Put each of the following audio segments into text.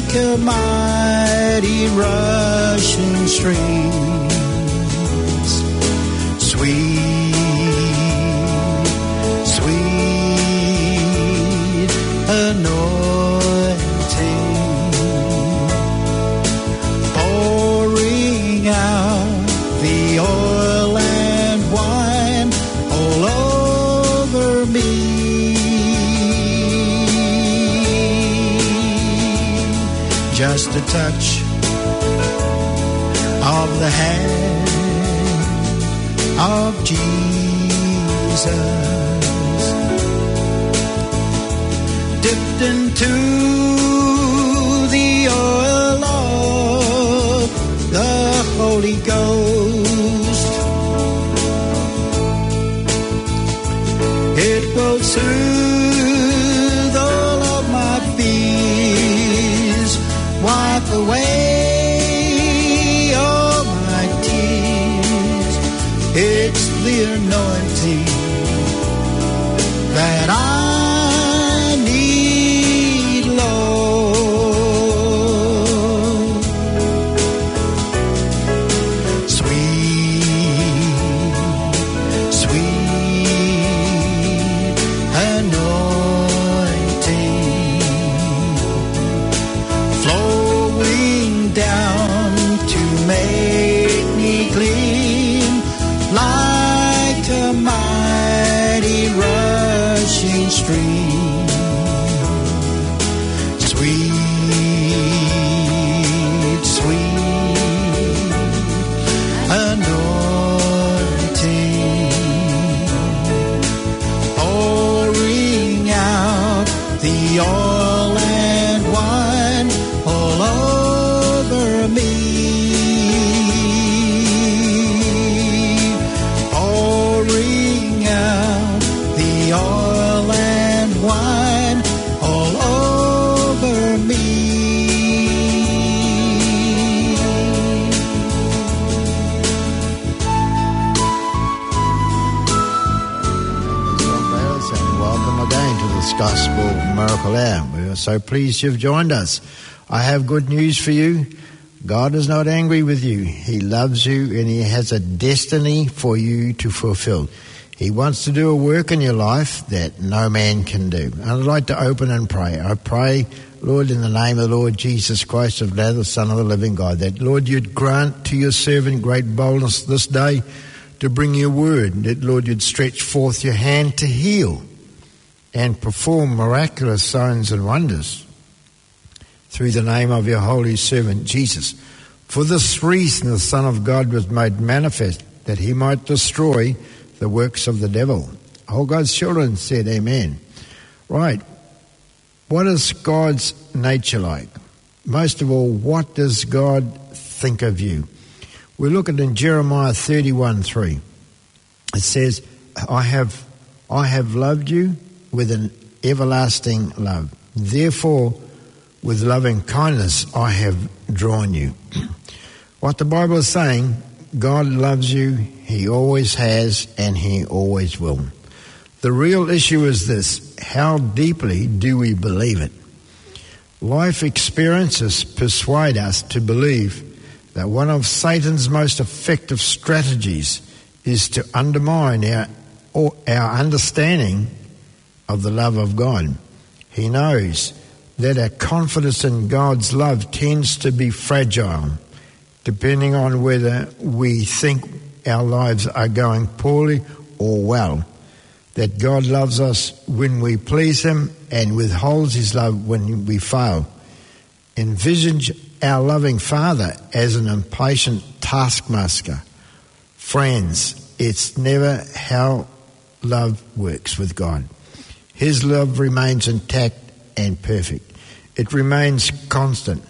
like a mighty rushing streams. Sweet, sweet anointing, pouring out the oil and wine all over me. Just a touch of the hand of Jesus, dipped into the oil of the Holy Ghost. It will soothe all of my fears, wipe away all my tears. It's the anointing that I need, Lord. Sweet, sweet anointing, flowing down to make me clean like a mighty rushing stream. Sweet, sweet anointing, pouring out the oil and wine all over me. Pouring out the oil and wine all over me. And welcome again to this Gospel Miracle Hour. We are so pleased you've joined us. I have good news for you. God is not angry with you. He loves you and He has a destiny for you to fulfill. He wants to do a work in your life that no man can do. And I'd like to open and pray. I pray, Lord, in the name of the Lord Jesus Christ of Nazareth, the Son of the living God, that, Lord, you'd grant to your servant great boldness this day to bring your word. That, Lord, you'd stretch forth your hand to heal and perform miraculous signs and wonders through the name of your holy servant Jesus. For this reason the Son of God was made manifest, that he might destroy the works of the devil. All God's children said amen. Right. What is God's nature like? Most of all, what does God think of you? We look at in Jeremiah 31:3. It says, I have loved you with an everlasting love. Therefore, with loving kindness I have drawn you. What the Bible is saying, God loves you, He always has, and He always will. The real issue is this: how deeply do we believe it? Life experiences persuade us to believe that one of Satan's most effective strategies is to undermine our understanding of the love of God. He knows that our confidence in God's love tends to be fragile, depending on whether we think our lives are going poorly or well. That God loves us when we please Him and withholds His love when we fail. Envision our loving Father as an impatient taskmaster. Friends, it's never how love works with God. His love remains intact and perfect. It remains constant.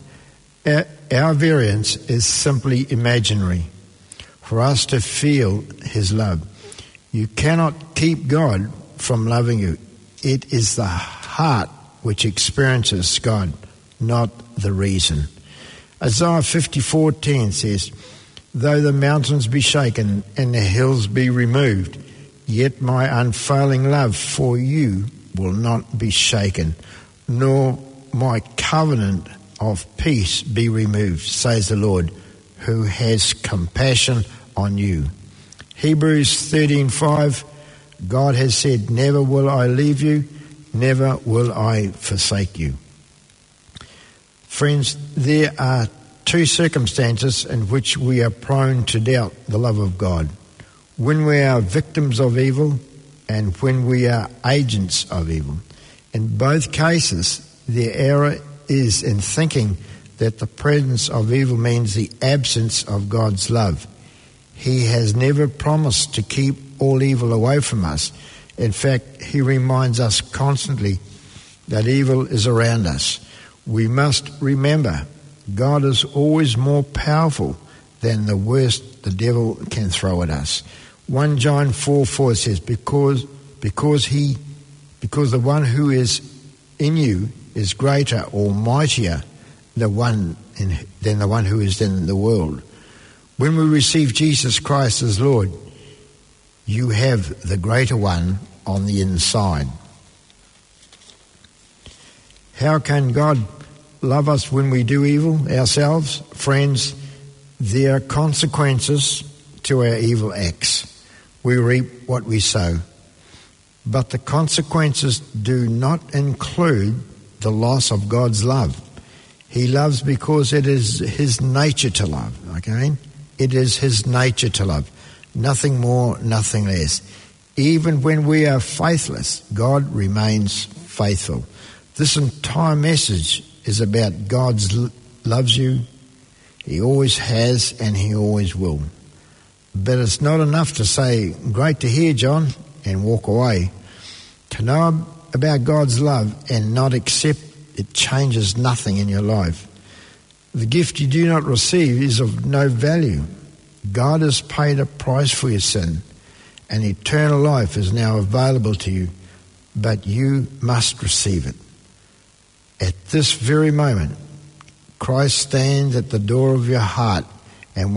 Our variance is simply imaginary. For us to feel His love, you cannot keep God from loving you. It is the heart which experiences God, not the reason. Isaiah 54:10 says, though the mountains be shaken and the hills be removed, yet my unfailing love for you will not be shaken, nor my covenant of peace be removed, says the Lord, who has compassion on you. Hebrews 13:5, God has said, never will I leave you, never will I forsake you. Friends, there are two circumstances in which we are prone to doubt the love of God. When we are victims of evil and when we are agents of evil. In both cases, the error is in thinking that the presence of evil means the absence of God's love. He has never promised to keep all evil away from us. In fact, he reminds us constantly that evil is around us. We must remember, God is always more powerful than the worst the devil can throw at us. 1 John 4:4 says, because the one who is in you is greater or mightier than the one who is in the world. When we receive Jesus Christ as Lord, you have the greater one on the inside. How can God love us when we do evil ourselves? Friends, there are consequences to our evil acts. We reap what we sow. But the consequences do not include the loss of God's love. He loves because it is his nature to love, okay? It is his nature to love. Nothing more, nothing less. Even when we are faithless, God remains faithful. This entire message is about God's loves you. He always has and he always will. But it's not enough to say, great to hear, John, and walk away. To know about God's love and not accept it changes nothing in your life. The gift you do not receive is of no value. God has paid a price for your sin, and eternal life is now available to you, but you must receive it. At this very moment, Christ stands at the door of your heart and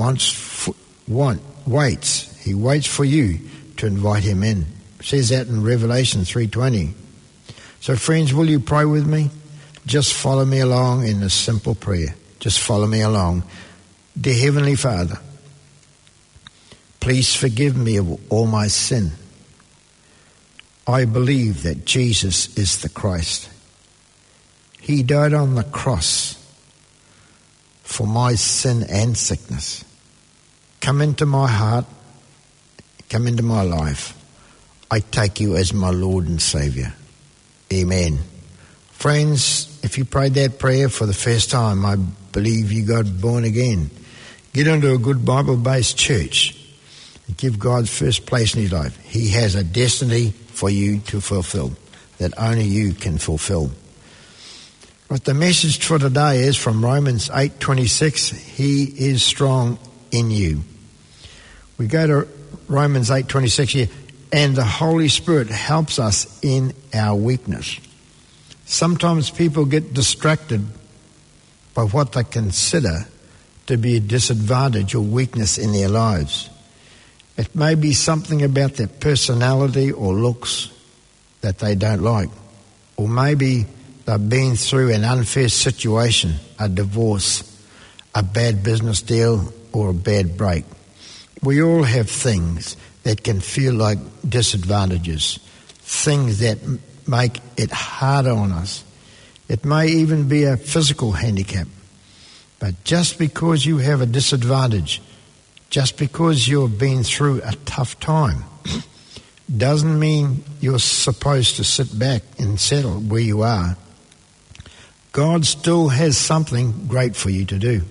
waits. He waits for you to invite him in. It says that in Revelation 3:20. So friends, will you pray with me? Just follow me along in this simple prayer. Just follow me along. Dear Heavenly Father, please forgive me of all my sin. I believe that Jesus is the Christ. He died on the cross for my sin and sickness. Come into my heart. Come into my life. I take you as my Lord and Saviour. Amen. Friends, if you prayed that prayer for the first time, I believe you got born again. Get into a good Bible-based church and give God first place in your life. He has a destiny for you to fulfill that only you can fulfill. But the message for today is from Romans 8:26. He is strong in you. We go to Romans 8:26 here. And the Holy Spirit helps us in our weakness. Sometimes people get distracted by what they consider to be a disadvantage or weakness in their lives. It may be something about their personality or looks that they don't like. Or maybe they've been through an unfair situation, a divorce, a bad business deal, or a bad break. We all have things that can feel like disadvantages, things that make it harder on us. It may even be a physical handicap. But just because you have a disadvantage, just because you've been through a tough time, doesn't mean you're supposed to sit back and settle where you are. God still has something great for you to do.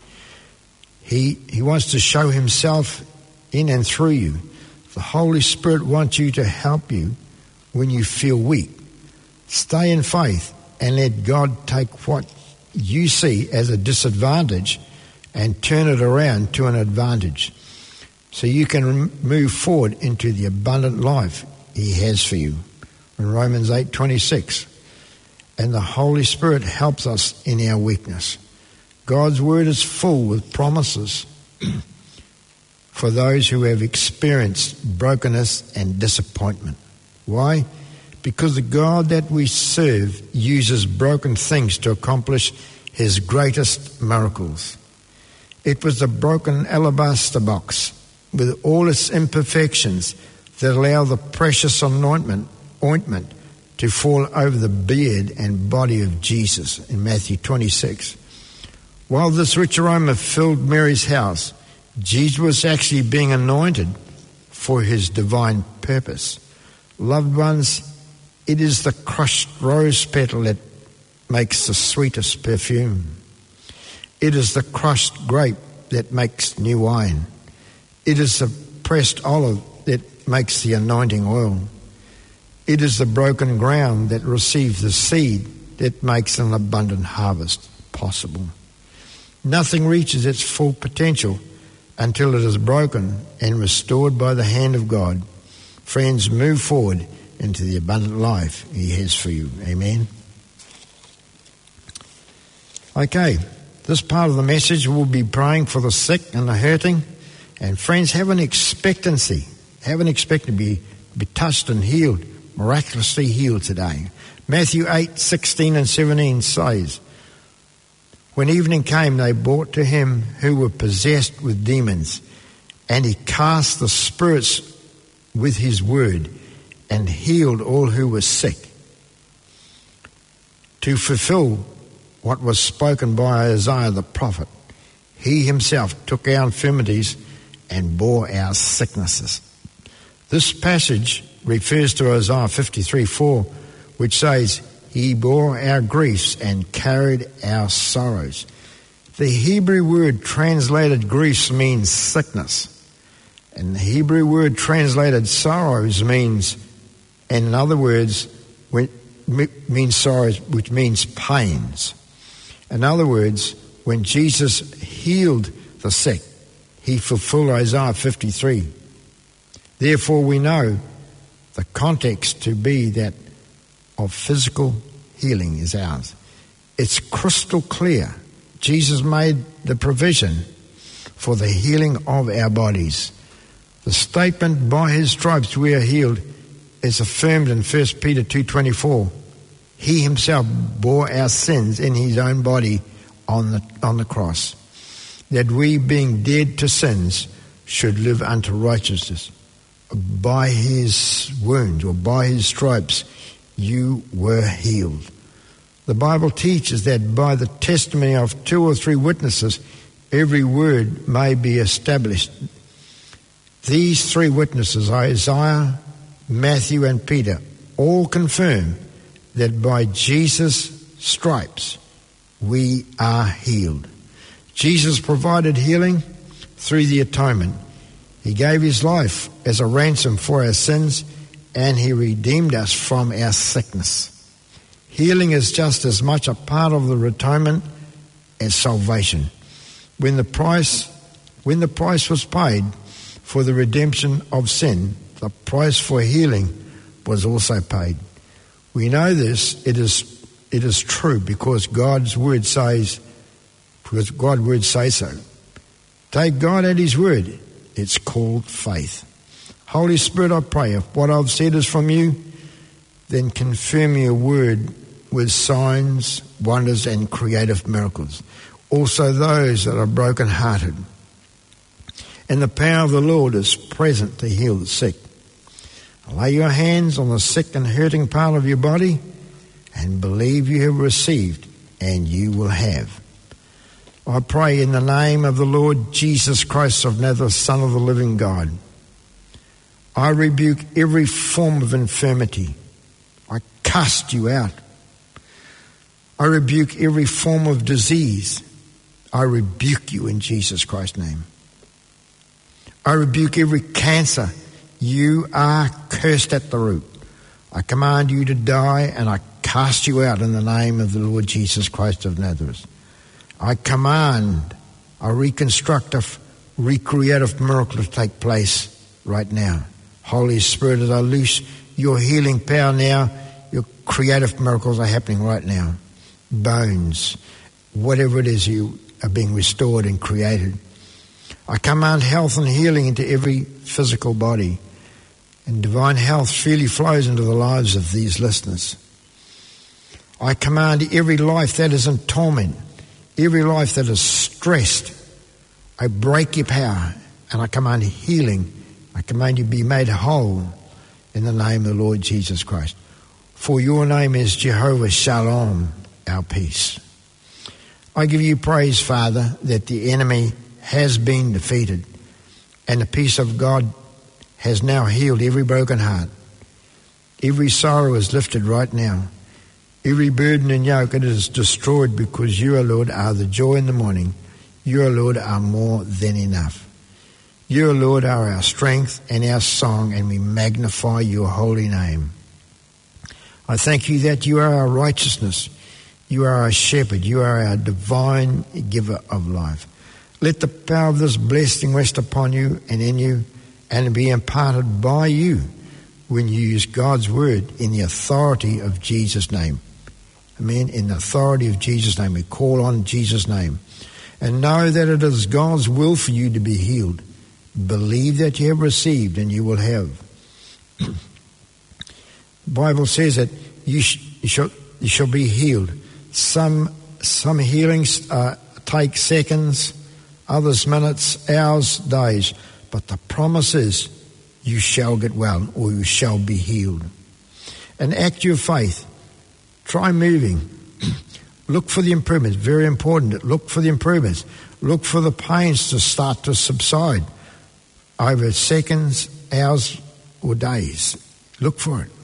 He wants to show himself in and through you. The Holy Spirit wants you to help you when you feel weak. Stay in faith and let God take what you see as a disadvantage and turn it around to an advantage so you can move forward into the abundant life he has for you. In Romans 8:26, and the Holy Spirit helps us in our weakness. God's word is full with promises for those who have experienced brokenness and disappointment. Why? Because the God that we serve uses broken things to accomplish his greatest miracles. It was the broken alabaster box with all its imperfections that allow the precious ointment to fall over the beard and body of Jesus in Matthew 26. While this rich aroma filled Mary's house, Jesus was actually being anointed for his divine purpose. Loved ones, it is the crushed rose petal that makes the sweetest perfume. It is the crushed grape that makes new wine. It is the pressed olive that makes the anointing oil. It is the broken ground that receives the seed that makes an abundant harvest possible. Nothing reaches its full potential until it is broken and restored by the hand of God. Friends, move forward into the abundant life he has for you. Amen. Okay, this part of the message we'll be praying for the sick and the hurting. And friends, have an expectancy. Have an expectancy to be touched and healed, miraculously healed today. Matthew 8:16 and 17 says, when evening came, they brought to him who were possessed with demons, and he cast the spirits with his word and healed all who were sick, to fulfill what was spoken by Isaiah the prophet. He himself took our infirmities and bore our sicknesses. This passage refers to Isaiah 53:4, which says, he bore our griefs and carried our sorrows. The Hebrew word translated griefs means sickness. And the Hebrew word translated sorrows means, and in other words, means sorrows, which means pains. In other words, when Jesus healed the sick, he fulfilled Isaiah 53. Therefore, we know the context to be that of physical healing is ours. It's crystal clear. Jesus made the provision for the healing of our bodies. The statement, by his stripes we are healed, is affirmed in 1 Peter 2:24. He himself bore our sins in his own body on the cross, that we, being dead to sins, should live unto righteousness. By his wounds, or by his stripes, you were healed. The Bible teaches that by the testimony of 2 or 3 witnesses, every word may be established. These 3 witnesses, Isaiah, Matthew, and Peter, all confirm that by Jesus' stripes we are healed. Jesus provided healing through the atonement. He gave his life as a ransom for our sins, and he redeemed us from our sickness. Healing is just as much a part of the atonement as salvation. When the price was paid for the redemption of sin, the price for healing was also paid. We know this, it is true because God's word says so. Take God at his word. It's called faith. Holy Spirit, I pray, if what I've said is from you, then confirm your word with signs, wonders, and creative miracles. Also those that are broken-hearted. And the power of the Lord is present to heal the sick. Lay your hands on the sick and hurting part of your body and believe you have received, and you will have. I pray in the name of the Lord Jesus Christ of Nazareth, Son of the living God. I rebuke every form of infirmity. I cast you out. I rebuke every form of disease. I rebuke you in Jesus Christ's name. I rebuke every cancer. You are cursed at the root. I command you to die, and I cast you out in the name of the Lord Jesus Christ of Nazareth. I command a reconstructive, recreative miracle to take place right now. Holy Spirit, as I loose your healing power now, your creative miracles are happening right now. Bones, whatever it is, you are being restored and created. I command health and healing into every physical body, and divine health freely flows into the lives of these listeners. I command every life that is in torment, Every life that is stressed, I break your power and I command healing. I command you to be made whole in the name of the Lord Jesus Christ. For your name is Jehovah Shalom, our peace. I give you praise, Father, that the enemy has been defeated and the peace of God has now healed every broken heart. Every sorrow is lifted right now. Every burden and yoke, it is destroyed because you, O Lord, are the joy in the morning. You, O Lord, are more than enough. You, O Lord, are our strength and our song, and we magnify your holy name. I thank you that you are our righteousness. You are our shepherd. You are our divine giver of life. Let the power of this blessing rest upon you and in you and be imparted by you when you use God's word in the authority of Jesus' name. Amen. In the authority of Jesus' name. We call on Jesus' name. And know that it is God's will for you to be healed. Believe that you have received and you will have. The Bible says that you shall be healed. Some healings take seconds, others minutes, hours, days. But the promise is you shall get well or you shall be healed. And act your faith. Try moving. Look for the improvements. Very important. Look for the improvements. Look for the pains to start to subside over seconds, hours, or days. Look for it.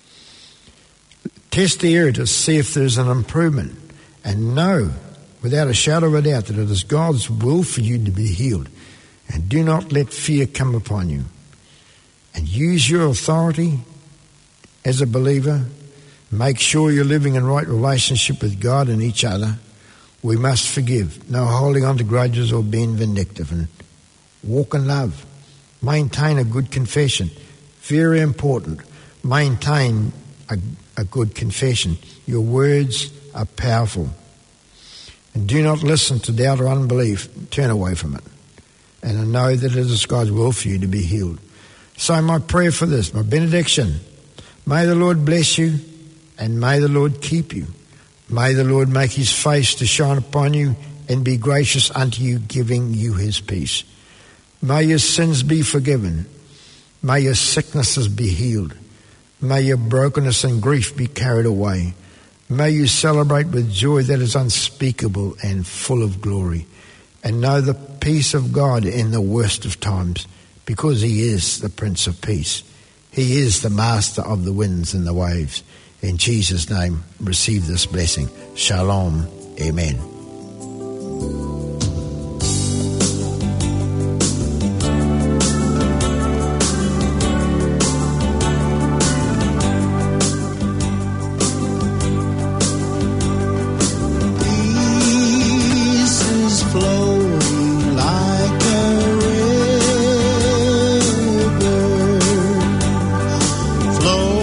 Test the area to see if there's an improvement. And know, without a shadow of a doubt, that it is God's will for you to be healed. And do not let fear come upon you. And use your authority as a believer. Make sure you're living in right relationship with God and each other. We must forgive. No holding on to grudges or being vindictive. And walk in love. Maintain a good confession. Very important. Maintain a good confession. Your words are powerful. And do not listen to doubt or unbelief. Turn away from it. And I know that it is God's will for you to be healed. So my prayer for this, my benediction, may the Lord bless you and may the Lord keep you. May the Lord make his face to shine upon you and be gracious unto you, giving you his peace. May your sins be forgiven. May your sicknesses be healed. May your brokenness and grief be carried away. May you celebrate with joy that is unspeakable and full of glory. And know the peace of God in the worst of times, because he is the Prince of Peace. He is the master of the winds and the waves. In Jesus' name, receive this blessing. Shalom. Amen.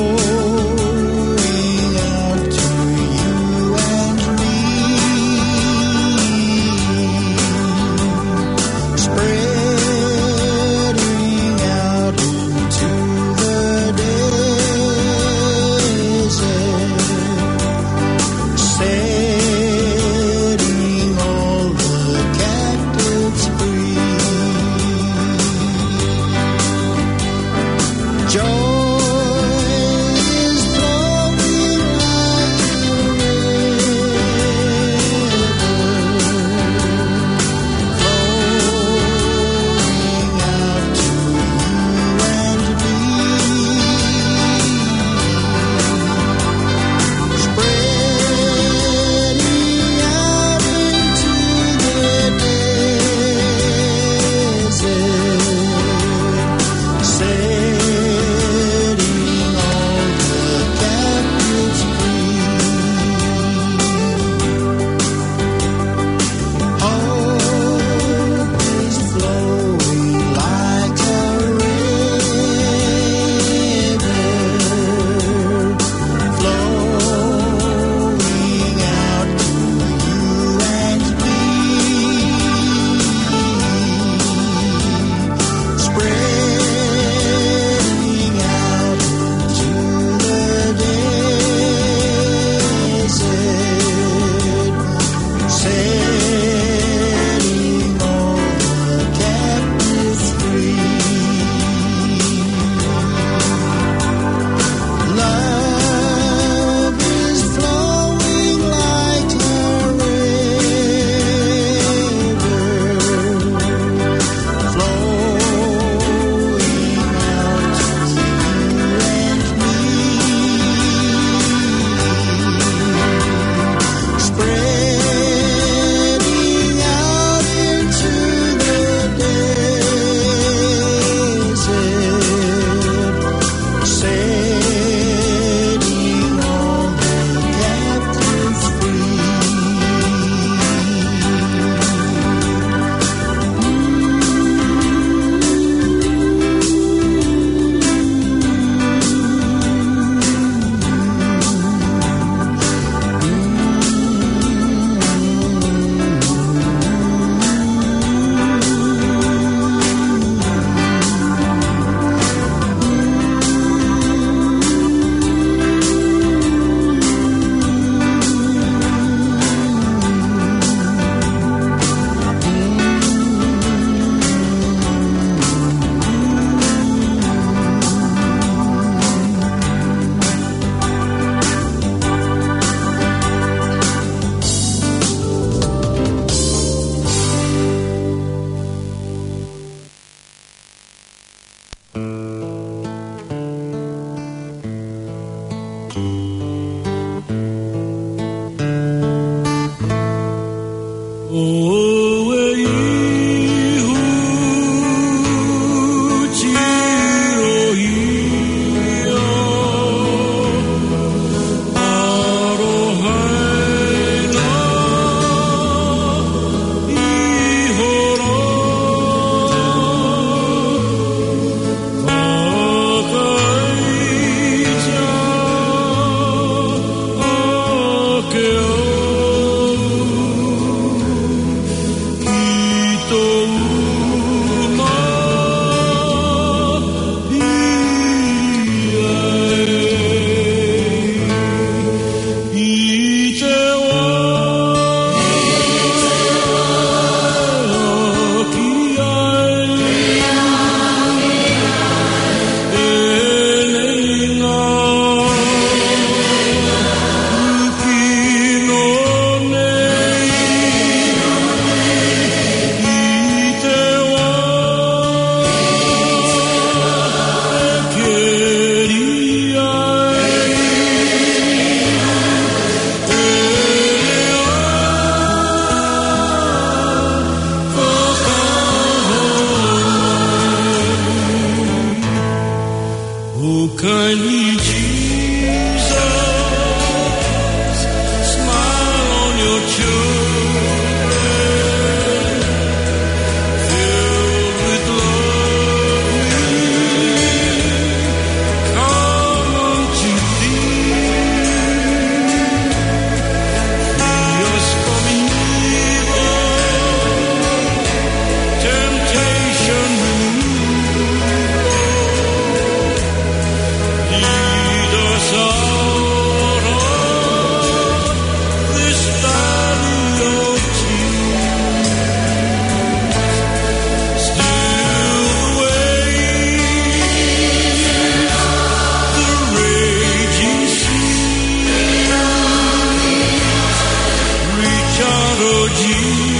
Flowing out to you and me. rodí.